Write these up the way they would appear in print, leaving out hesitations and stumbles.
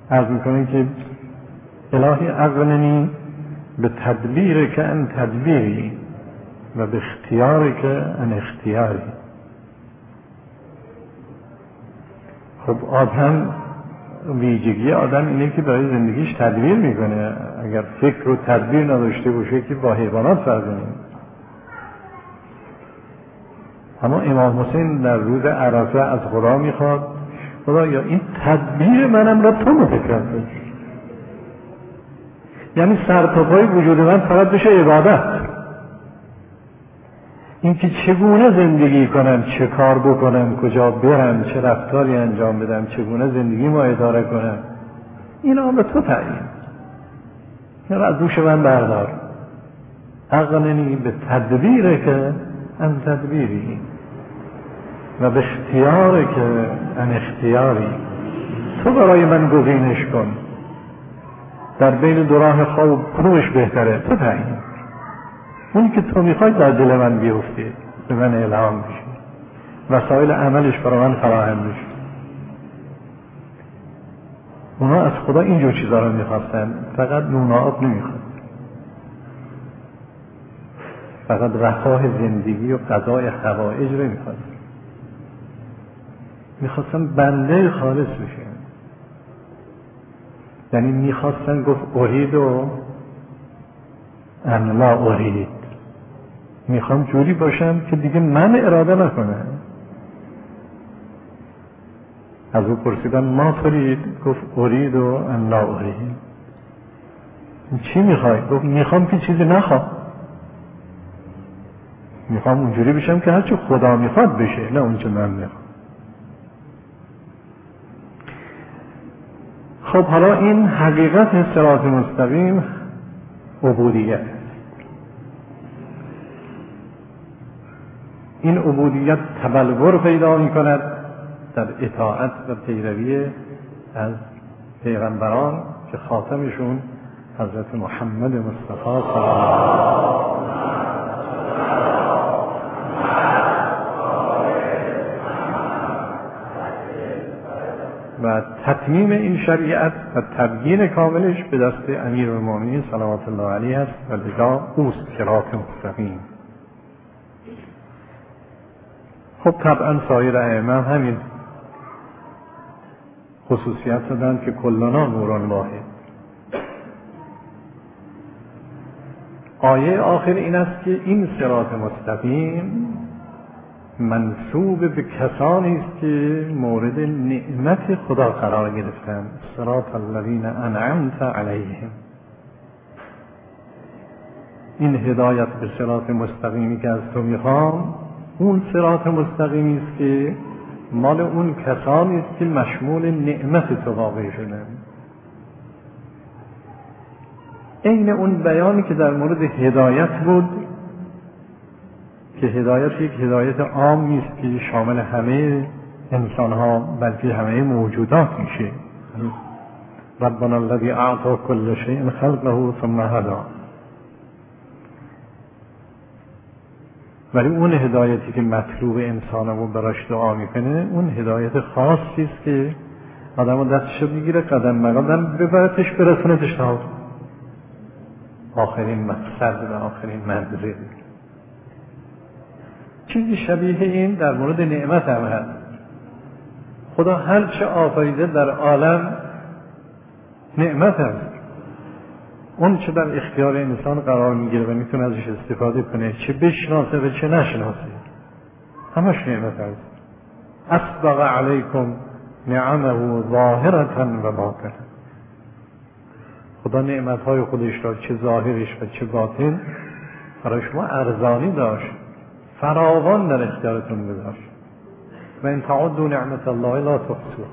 عرض میکنه که الهی اغننی به تدبیر که ان تدبیری و به اختیاری که ان اختیاری. خب آدم ویژگی آدم اینه که برای زندگیش تدبیر میکنه. اگر فکر و تدبیر نداشته باشه که با حیوانات فرق نمیکنه. اما امام حسین در روز عرفه از خدا میخواد خدایا این تدبیر منم را تو متکفل، یعنی سر تا پای وجود من فقط بشه عبادت. این که چگونه زندگی کنم، چه کار بکنم، کجا برم، چه رفتاری انجام بدم، چگونه زندگی ما اداره کنم، اینا به تو تعیین، اینا از دوش من بردار. اغننی به تدبیر که ان تدبیری و به اختیار که ان اختیاری. تو برای من گزینش کن، در بین دو راه خواب کدومش بهتره تو تعیین. اونی که تو میخوای در دل من بیفته، به من الهام بشه، وسایل عملش برای من فراهم بشه. اونا از خدا اینجور چیزا رو میخواستن، فقط نون و آب نمیخواد، فقط رفاه زندگی و قضای حوائج رو میخواستن بنده خالص بشه. یعنی میخواستن گفت ارید و ان لا ارید، میخوام جوری باشم که دیگه من اراده نکنم. از او پرسیدن ما ترید؟ گفت ارید و ان لا ارید. چی میخوای؟ گفت میخوام که چیزی نخوام، میخوام اونجوری بشم که هرچی خدا میخواد بشه، نه اونچه من میخوام. خب حالا این حقیقت صراط مستقیم عبودیت. این عبودیت تبلور پیدا می کند در اطاعت و پیروی از پیغمبران که خاتمشون حضرت محمد مصطفی صلی الله علیه و تتمیم این شریعت و تبیین کاملش به دست امیرالمومنین صلوات الله علیه است و لذا اوست صراط مستقیم. خب طبعا سایر ائمه همین خصوصیت دادن که کلنا نوران واحد. آیه آخر این است که این صراط مستقیم منسوب به کسانی است که مورد نعمت خدا قرار گرفتند. صراط الذین انعمت علیهم. این هدایت به صراط مستقیمی که از تو میخوام، اون صراط مستقیمی است که مال اون کسانی است که مشمول نعمت تو واقع شدند. این اون بیانی که در مورد هدایت بود که هدایت یک هدایت عام نیست که شامل همه انسان ها بلکه همه موجودات میشه. ربنا الذی اعطى كل شيء خلقه ثم هدى. ولی اون هدایتی که مطلوب انسان رو براش دعا میکنه اون هدایت خاصی است که آدم رو دستش میگیره قدم مقدم ببرتش برسونتش تا آخرین مقصد و آخرین منزل. چیزی شبیه این در مورد نعمت هم هست. خدا هر چه آفریده در عالم نعمت هست. اون چه در اختیار انسان قرار میگیره و میتونه ازش استفاده کنه، چه بشناسه و چه نشناسه، همش نعمت هست. اسبغ علیکم نعمه ظاهرة و باطنة. خدا نعمتهای خودش را چه ظاهرش و چه باطن برای شما ارزانی داشت، فراوان در اختیارتون گذاشت. و ان تعدوا نعمت الله لا تحصوها.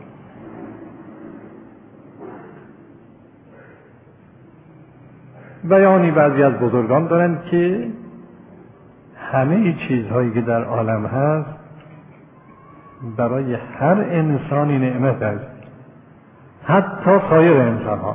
بیانی بعضی از بزرگان دارند که همه چیزهایی که در عالم هست برای هر انسانی نعمت است، حتی سایر انسان ها.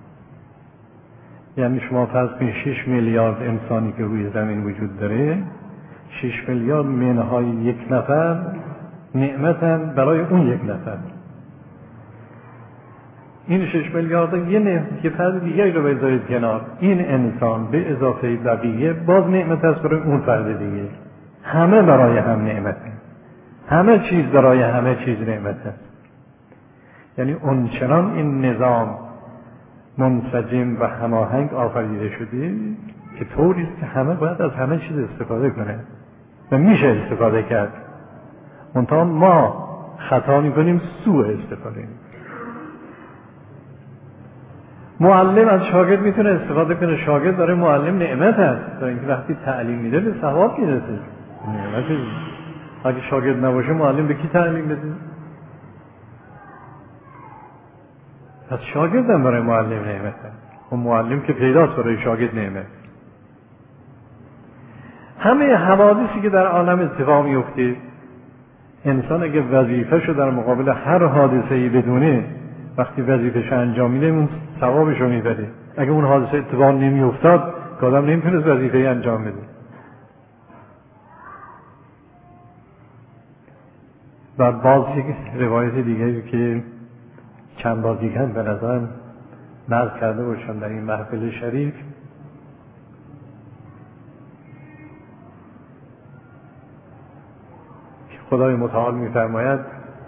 یعنی شما فرض کنید 6 میلیارد انسانی که روی زمین وجود داره، 6 میلیارد منهای یک نفر نعمتن برای اون یک نفر. این 6 میلیارد یه فرد دیگری رو بذارید کنار، این انسان به اضافه بقیه باز نعمت است برای اون فرد دیگه. همه برای هم نعمته، همه چیز برای همه چیز نعمت است. یعنی اونچنان این نظام منسجم و هماهنگ آفریده شده که طوری است که همه باید از همه چیز استفاده کنه و میشه استفاده کرد. منتها ما خطا میکنیم، سوء استفاده میکنیم. معلم از شاگرد میتونه استفاده کنه، شاگرد برای معلم نعمت است، برای اینکه وقتی تعلیم میده به ثواب میرسه. نعمت. اگه شاگرد نباشه معلم به کی تعلیم بده؟ پس شاگرد هم برای معلم نعمت است. اون معلم که پیداست برای شاگرد نعمت. همه حوادثی که در عالم اتفاق میفته، انسان اگه وظیفه‌شو در مقابل هر حادثه‌ای بدونه، وقتی وظیفه‌شو انجام میده اون ثوابشو میبره. اگه اون حادثه اتفاق نمیافتاد که آدم نمیتونست وظیفه‌ای انجام بده. و باز یک روایت دیگری که چند بار دیگه به نظرم نقل کرده باشم در این محفل شریف، که خدای متعال می‌فرماید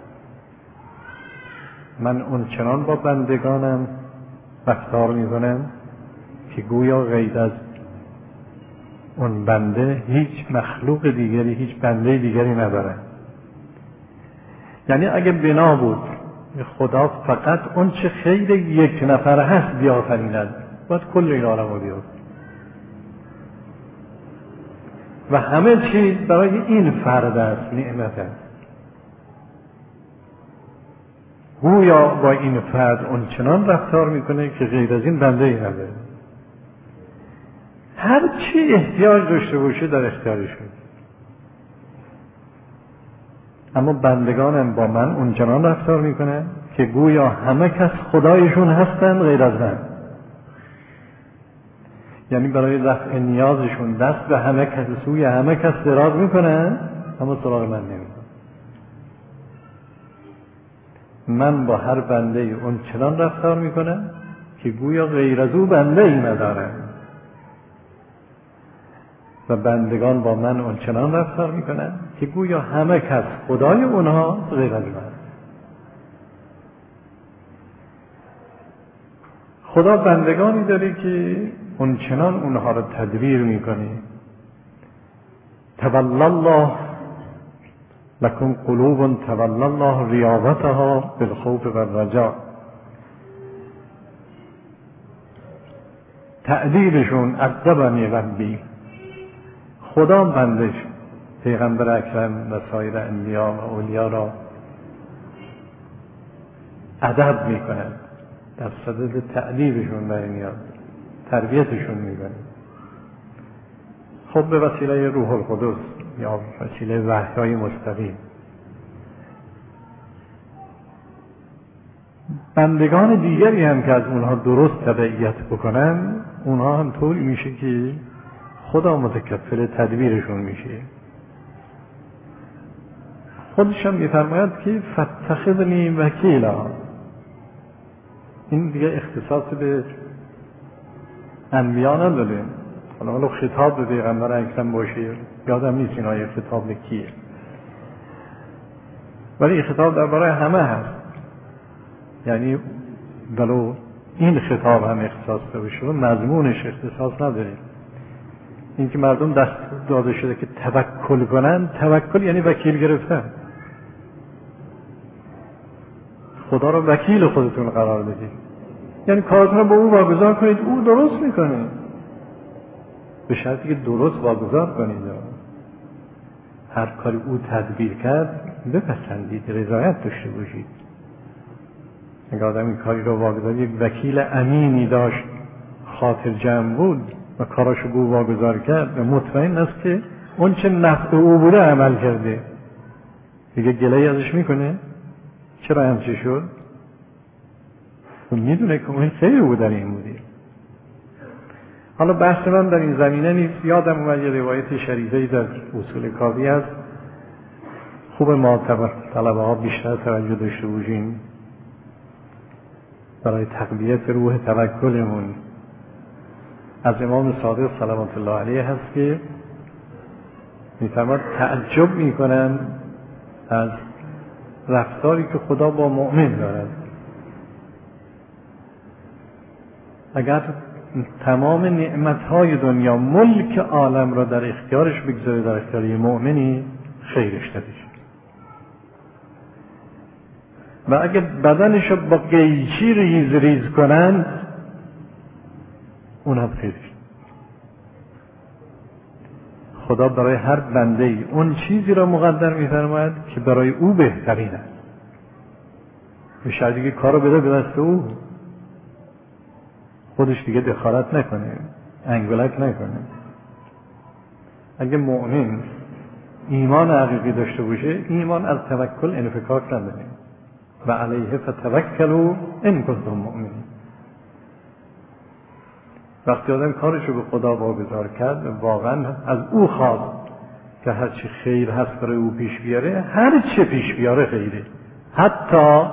من اون چنان با بندگانم رفتار می‌کنم که گویا غیر از اون بنده هیچ مخلوق دیگری، هیچ بنده دیگری نداره. یعنی اگه بنا بود خدا فقط اون چه خیر یک نفر هست بیافریند، باید کل این عالم رو بیافرید و همه چیز برای این فرد است، نعمت است. گویا با این فرد اون چنان رفتار میکنه که غیر از این بنده ای نداره. هر چی احتیاج داشته باشه در اختیارش شد. اما بندگانم با من اون چنان رفتار میکنه که گویا همه کس خدایشون هستن غیر از من. یعنی برای رفع نیازشون دست به همه کس، سوی همه کس دراز میکنن، اما سراغ من نمیکنن. من با هر بنده اون چنان رفتار میکنم که گویا غیر از او بنده ای ندارم و بندگان با من اون چنان رفتار میکنن که گویا همه کس خدای اونها غیر از من. خدا بندگانی داره که اون چنان اونها رو تدبیر میکنه. تولی الله لکم قلوب تولی الله ریاضتها بالخوف والرجاء. تأدیبشون ادبنی ربی، خدا بندش پیغمبر اکرم و سایر انبیا و اولیا را ادب میکنند، در صدد تأدیبشون برای میاد، تربیتشون میکنه. خب به وسیله روح القدس یا وسیله وحی‌های مستقیم. بندگان دیگری هم که از اونها درست تبعیت بکنن، اونها هم طوری میشه که خدا متکفل تدبیرشون میشه. خودش هم میفرماید که فاتخذنی وکیلا. این دیگه اختصاص به انبیا نداره. حالا خطاب به پیغمبر اکرم باشه، یادم نیست این آیه خطاب به کیه، ولی خطاب درباره همه هست. یعنی ولو این خطاب هم اختصاص بشه و مضمونش اختصاص نداره. این که مردم دست داده شده که توکل کنن، توکل یعنی وکیل گرفتن. خدا رو وکیل خودتون قرار بدید، یعنی کارتون رو با او واگذار کنید، او درست میکنه، به شرطی که درست واگذار کنید. هر کاری او تدبیر کرد بپسندید، رضایت داشته باشید. اگر آدم این کاری رو واگذار، یک وکیل امینی داشت، خاطر جمع بود و کاراشو به او واگذار کرد و مطمئن است که اون چه نفع او بوده عمل کرده، دیگه گله‌ای ازش میکنه؟ چرا همچه شد؟ و میدونه که اون خیر بود در این بودی. حالا بحث من در این زمینه نیست. یادم اومد یه روایت شریفه‌ای در اصول کافی هست، خوب ما طلبه ها بیشتر توجه داشته باشیم. برای تقویت روح توکلمون. از امام صادق صلوات الله علیه هست که می‌فرماد تعجب میکنم از رفتاری که خدا با مؤمن دارد. اگر تمام نعمتهای دنیا ملک عالم را در اختیارش بگذاره، در اختیار مؤمنی، خیرش دادش. و اگر بدنش رو با قیچی ریز کنند، اون هم خیرش. خدا برای هر بنده ای اون چیزی را مقدر می‌فرماید که برای او بهترین است. به شرطی که کارو بده به دست او، خودش دیگه دخالت نکنه، انگولک نکنه. اگه مؤمن ایمان حقیقی داشته باشه، ایمان از توکل انفکاک نداره. و علیه فتوکلوا ان کنتم مؤمنین. وقتی آدم کارشو به خدا واگذار کرد، واقعا از او خواست که هر چی خیر هست برای او پیش بیاره، هر چی پیش بیاره خیره. حتی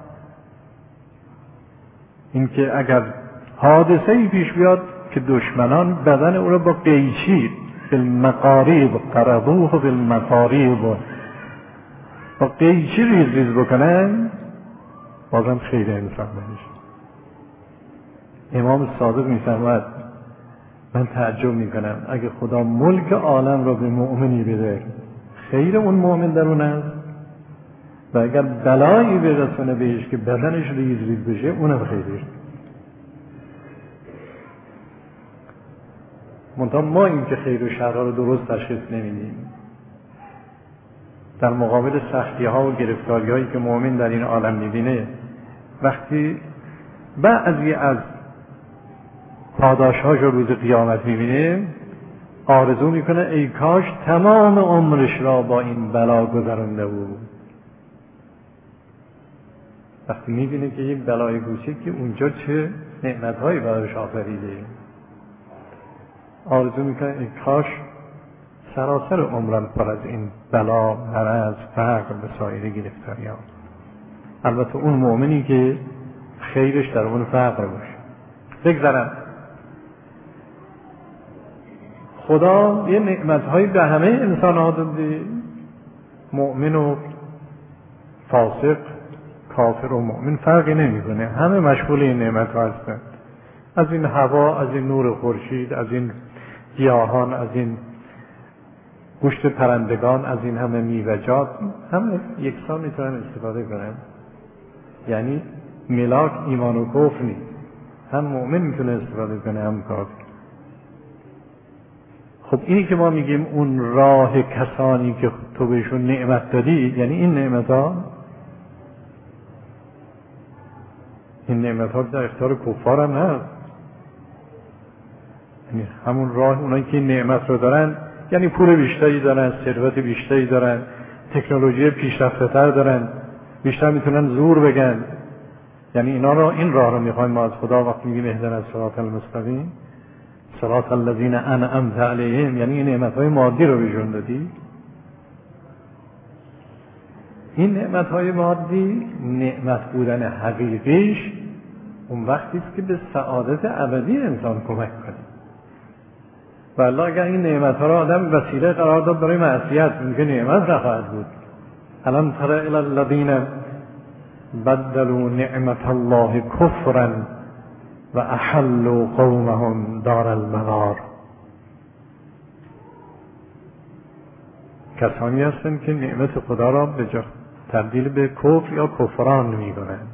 اینکه اگر حادثه‌ای پیش بیاد که دشمنان بدن او را با قیچی فی المقاریب قرضوه فی المقاریب با قیچی ریز بکنن، بازم خیر انسان بشه. امام صادق می‌فرماید من تعجب میکنم اگه خدا ملک عالم را به مؤمنی بده، خیر اون مؤمن در اون است، و اگر بلایی برسونه بهش که بدنش ریز بشه، اونم خیرش. منتها ما این که خیر و شر رو درست تشخیص نمیدیم. در مقابل سختی ها و گرفتاری هایی که مؤمن در این عالم میبینه، وقتی بعضی از پاداش‌هاش رو روز قیامت می‌بینه، آرزو میکنه ای کاش تمام عمرش را با این بلا گذرانده بود. وقتی می‌بینه که یک بلای کوچیکی اونجا چه نعمت‌هایی براش آفریده، آرزو میکنه ای کاش سراسر عمرم پر از این بلا، مرض، فقر و سایر گرفتاری‌ها. البته اون مؤمنی که خیرش در اون فقر باشه. بگذارم خدا یه نعمت‌هایی به همه انسان‌ها داده، مؤمن و فاسق، کافر و مؤمن فرقی نمی‌کنه، همه مشغول این نعمت‌ها هستند. از این هوا، از این نور خورشید، از این گیاهان، از این گوشت پرندگان، از این همه میوه‌جات، همه یکسان میتونن استفاده کنن. یعنی ملاک ایمان و کفر نیست، هم مؤمن میتونه استفاده کنه هم کافر. خب اینی که ما میگیم اون راه کسانی که تو بهشون نعمت دادی، یعنی این نعمت ها در اختیار کفار هم هست. یعنی همون راه اونایی که این نعمت رو دارن، یعنی پول بیشتری دارن، ثروت بیشتری دارن، تکنولوژی پیشرفته تر دارن، بیشتر میتونن زور بگن. یعنی این راه رو میخوایم ما از خدا وقتی میگیم اهدنا الصراط المستقیم، صراط الذین انعمت علیهم، یعنی این نعمت‌های مادی رو بهشون دادی. این نعمت‌های مادی، نعمت بودن حقیقیش اون وقتی است که به سعادت ابدی انسان کمک کنه. والله اگر این نعمت‌ها رو آدم وسیله قرار داد برای معصیت، میگه نعمت نخواهد بود. الم تر الی الذین بدلوا نعمت الله کفرا و احلوا قومهم دار البوار. کسانی هستند که نعمت خدا را به جا تبدیل به کفر یا کفران می‌کنند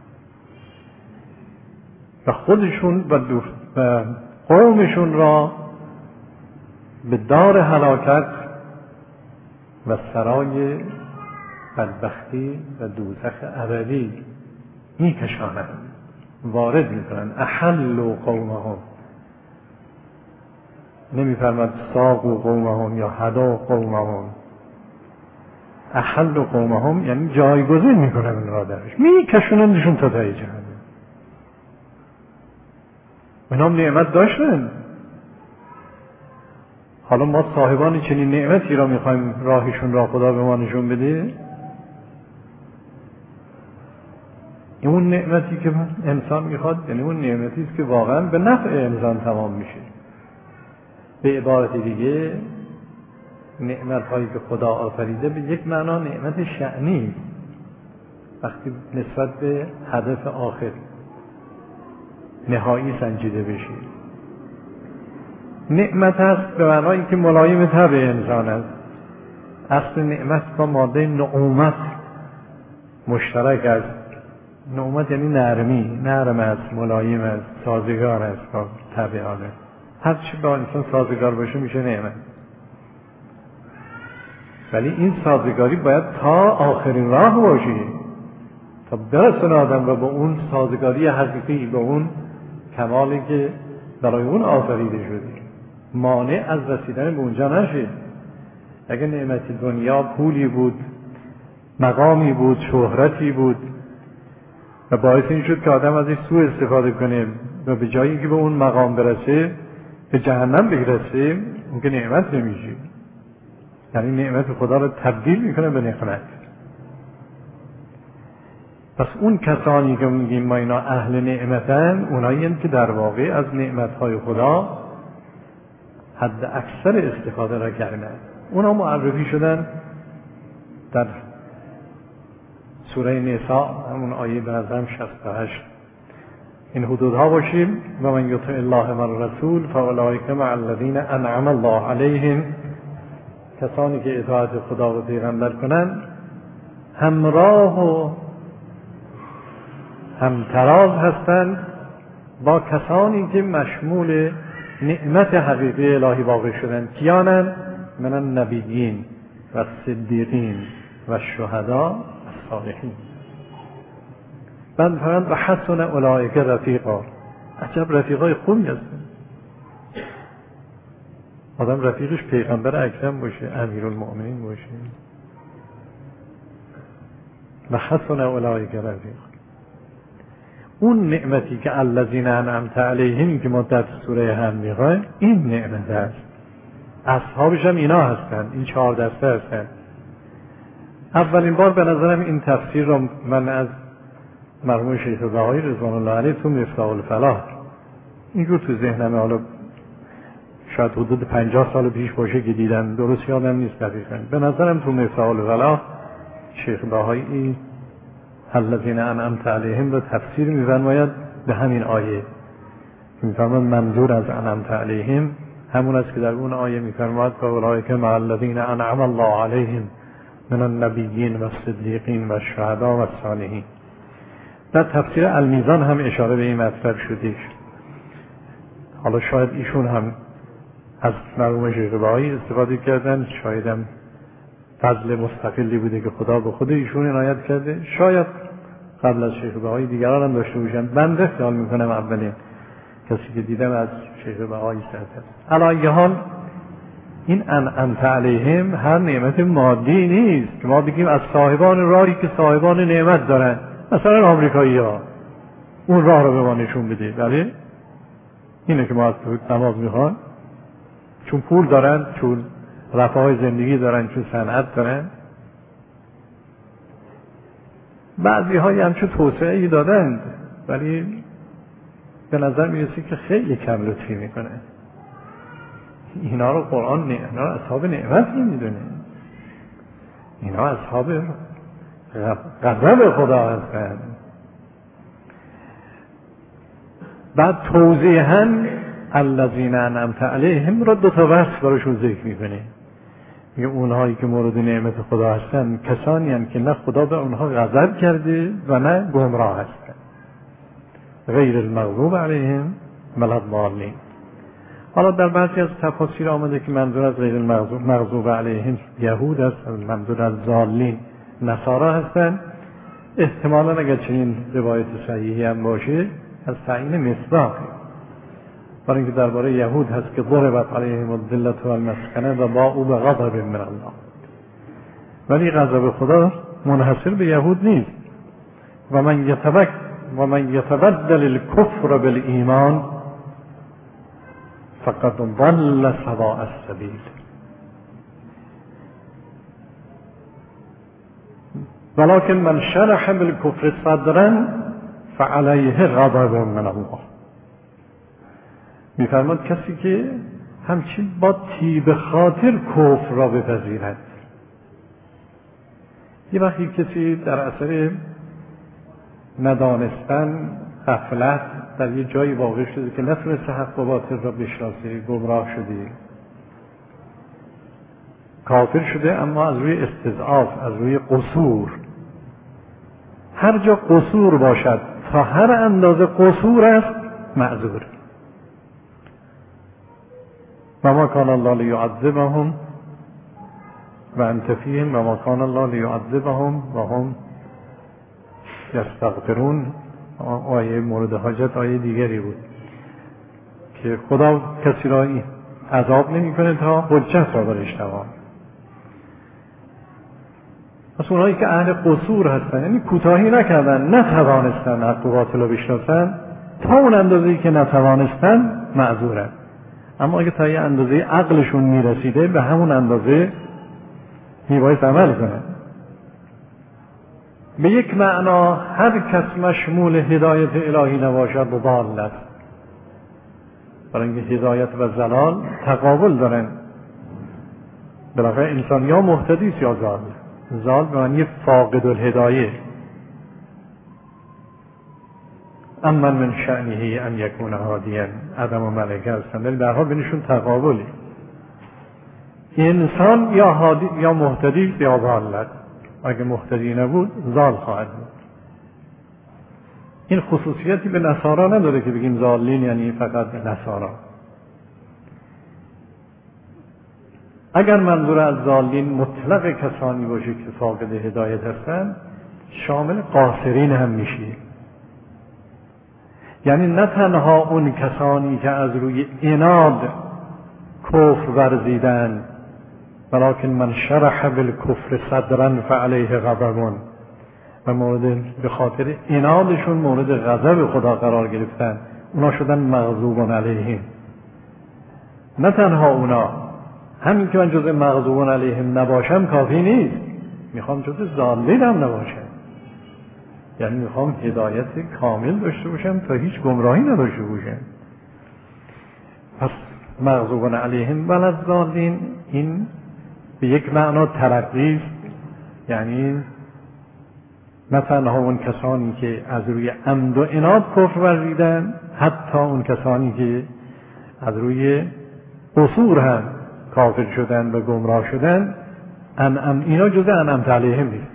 و خودشون و قومشون را به دار هلاکت و سرای بدبختی و دوزخ ابدی می‌کشانند، وارد میکنن. احلوا قومهم، نمیفرماد ساقوا قومهم یا هدا قومهم. احلوا قومهم یعنی جایگزین میکنن اون را درش، میکشونندشون تا ته جهنم. اینا نعمت داشتن. حالا ما صاحبان چنین نعمتی را میخوایم راهشون را خدا به ما نشون بده. اون نعمتی که انسان میخواد، یعنی اون نعمتی است که واقعا به نفع انسان تمام میشه. به عبارت دیگه نعمت هایی که خدا آفریده به یک معنا نعمت شأنی وقتی نسبت به هدف آخر نهایی سنجیده بشه. نعمت هست به معنای که ملایم طبع انسان است. اصل نعمت با ماده نعومت مشترک است. نعومت یعنی نرمی، نرم است، ملایم است، سازگار است با طبع آدم. هر چی با انسان سازگار باشه میشه نعمت. ولی این سازگاری باید تا آخرین راه باشه، تا برسونه آدم و با اون سازگاری حقیقی، به اون کمالی که برای اون آفریده شده، مانع از رسیدن به اونجا نشه. اگه نعمت دنیا پولی بود، مقامی بود، شهرتی بود و باعث این شد که آدم ازش سوء استفاده کنه و به جایی که به اون مقام برسه به جهنم برسه، اون که نعمت نمیشه. یعنی نعمت خدا رو تبدیل میکنه به نقمت. پس اون کسانی که میگیم ما اینا اهل نعمتن، اونایی هستند که در واقع از نعمتهای خدا حد اکثر استفاده را کردن. اونا معرفی شدن در سوره نساء، همون آیه به نظرم 68 این حدودها باشیم. و من یطع الله و الرسول فاولئک مع الذین انعم الله علیهم، کسانی که اطاعت خدا و پیغمبر کنند همراه و همتراز هستند با کسانی که مشمول نعمت حقیقی الهی واقع شدند. کیانند؟ من النبیین و الصدیقین و الشهداء و الصالحین. بعد فرمود و حسن اولئک رفیقا. عجب رفیقای خوبی هستند. آدم رفیقش پیغمبر اکرم باشه، امیرالمؤمنین باشه. و حسن اولئک رفیق. اون نعمتی که الذین انعمت علیهم که ما در سوره هم میخوایم، این نعمت است. اصحابش هم اینا هستند، این 4 دسته هستند. اولین بار به نظرم این تفسیر رو من از مرحوم شیخ بهایی رضوان الله علیه تو مفتاح الفلاح اینجور تو ذهنم، حالا شاید حدود 50 سال پیش باشه که دیدم، درست یادم نیست دقیقاً. به نظرم تو مفتاح الفلاح شیخ بهایی الذین انعمت علیهم رو تفسیر می‌فرماید به همین آیه. می‌فرماید منظور از انعمت علیهم همون است که در اون آیه می‌فرماید فاولئک مع الذین انعم الله علیهم من النبیین و الصدیقین و الشهداء و الصالحین. در تفسیر المیزان هم اشاره به این مطلب شده. حالا شاید ایشون هم از مرحوم شیخ بهایی استفاده کردن، شاید هم فضل مستقلی بوده که خدا به خود ایشون عنایت کرده، شاید قبل از شیخ بهایی دیگران هم داشته باشن. بنده خیال میکنم اولین کسی که دیدم از شیخ بهایی است. علی حال این انعمت علیهم هر نعمت مادی نیست که ما بگیم از صاحبان راهی که صاحبان نعمت دارن، مثلا آمریکایی‌ها اون راه رو به ما نشون بده. بله اینه که ما از نماز میخوان، چون پول دارن، چون رفاه زندگی دارن، چون صنعت دارن. بعضی هایی هم چون توسعه‌ای دادند، ولی به نظر میرسه که خیلی کم لطفی میکنه. اینا رو قرآن اینا رو اصحاب نعمت نمیدونه، اینا اصحاب غضب خدا هستند. بعد توضیحاً الذین انعمت علیهم را 2 تا وصف براشون ذکر میکنه. میگه اونهایی که مورد نعمت خدا هستن کسانی هستند که نه خدا به اونها غضب کرده و نه گمراه هستند. غیر المغضوب علیهم ولا الضالین. حالا در بعضی از تفاسیر آمده که منظور از غیر المغضوب علیهم یهود است، منظور از ضالین نصارا هستند. احتمالاً اگر چنین روایت صحیحی هم باشه از تعیین مصداق، برای اینکه درباره یهود هست که ضربت علیهم الذلة والمسکنة و باءوا بغضب من الله. ولی غضب خدا منحصر به یهود نیست. و من یتبدل الکفر بالایمان فقد ضل سواء السبیل. ولكن من شرح بالکفر صدرا فعلیه غضب من الله. میفرماد کسی که همچین با طیب خاطر کفر را بپذیرد. یه وقتی کسی در اثر ندانستن، غفلت در یه جایی واقع شده که نتونسته حق و باطل را بشناسه، گمراه شده، کافر شده، اما از روی استضعاف، از روی قصور. هر جا قصور باشد، تا هر اندازه قصور است، معذور. و ما کان الله لیعذبهم و انت فیهم و ما کان الله لیعذبهم و هم یستغفرون. آیه مورد حاجت آیه دیگری بود که خدا کسی را عذاب نمی کنه تا حجت را برش توان. پس اونایی که اهل قصور هستن، یعنی کوتاهی نکردن، نتوانستن حق و باطل را بشناسن، تا اون اندازه‌ای که نتوانستن معذورن. اما اگه تا یه اندازه عقلشون میرسیده، به همون اندازه میباید عمل کنن. به یک معنا هر کس مشمول هدایت الهی نباشد ضال است. برای اینکه هدایت و ضلال تقابل دارن. بالاخره انسان یا مهتدی است یا ضال. ضال به معنی فاقد الهدایه. اما من شأنه ان یکون هادیا، آدم و ملائکه هستند، ولی در حال بینشون تقابلی. انسان یا هادی یا مهتدی یا ضال است. اگه مهتدی نبود ضال خواهد بود. این خصوصیتی به نصارا نداره که بگیم ضالین یعنی فقط به نصارا. اگر منظور از ضالین مطلق کسانی باشه که فاقد هدایت هستند، شامل قاصرین هم میشه. یعنی نه تنها اون کسانی که از روی عناد کفر ورزیدن، ولکن من شرح بالکفر صدرا فعلیه غضب، و مورد به خاطر عنادشون مورد غضب خدا قرار گرفتن، اونا شدن مغضوب علیهم. نه تنها اونا، همین که من جزء مغضوب علیهم نباشم کافی نیست، میخوام جزء ضالین هم نباشم. یعنی میخوام هدایت کامل داشته باشم تا هیچ گمراهی نداشته باشم. پس مغضوب علیهم ولضالین این به یک معنا ترقی است. یعنی نه تنها اون کسانی که از روی عمد و عناد کفر ورزیدن، حتی اون کسانی که از روی قصور هم کافر شدن و گمراه شدن، اینا جزء انعمت علیهم نیست.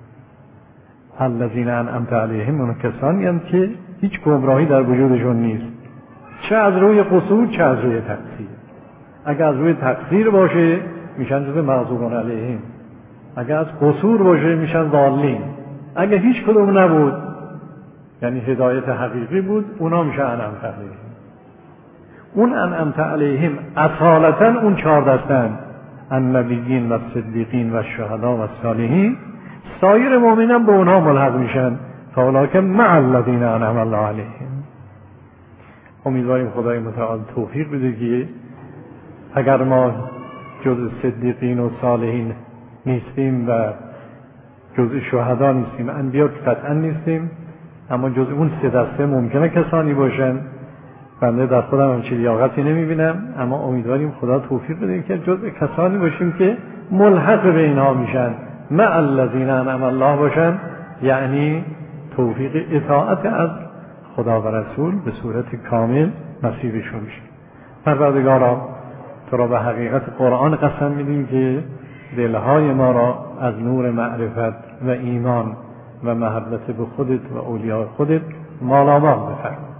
الذین انعمت علیهم اون کسانی هستند که هیچ گمراهی در وجودشون نیست، چه از روی قصور چه از روی تقصیر. اگر از روی تقصیر باشه میشن جزء مغضوب علیهم، اگر از قصور باشه میشن ضالین. اگر هیچ کدوم نبود یعنی هدایت حقیقی بود، اونا میشن انعمت علیهم. اون انعمت علیهم اصالتا اون 4 دستن: النبیین و صدیقین و شهدا و صالحین. سایر مؤمنان به اونها ملحق میشن، فاولئک مع الذین انعم الله علیهم. امیدواریم خدای متعال توفیق بده که اگر ما جز صدیقین و صالحین نیستیم و جز شهدا نیستیم، انبیا که قطعا نیستیم، اما جز اون 3 دسته ممکنه کسانی باشن. بنده در خودم همچین لیاقتی نمیبینم، اما امیدواریم خدا توفیق بده که جز کسانی باشیم که ملحق به اینها میشن، مع الذین انعم الله باشن، یعنی توفیق اطاعت از خدا و رسول به صورت کامل نصیبشون میشه. پروردگارا تو را به حقیقت قرآن قسم میدیم که دلهای ما را از نور معرفت و ایمان و محبت به خودت و اولیاء خودت مالامال بفرما.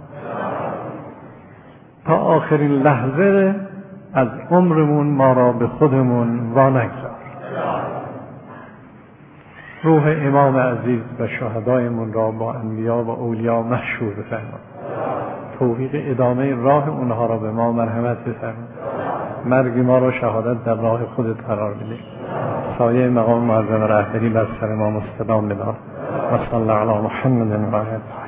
تا آخرین لحظه از عمرمون ما را به خودمون وانگذار. روح امام عزیز و شهدایمون را با انبیا و اولیاء محشور بفرما. توفیق ادامه راه اونها را به ما مرحمت بفرما. مرگ ما را شهادت در راه خودت قرار بده. سایه مقام معظم رهبری بر سر ما مستدام بدار. و صلی علی محمد و آله.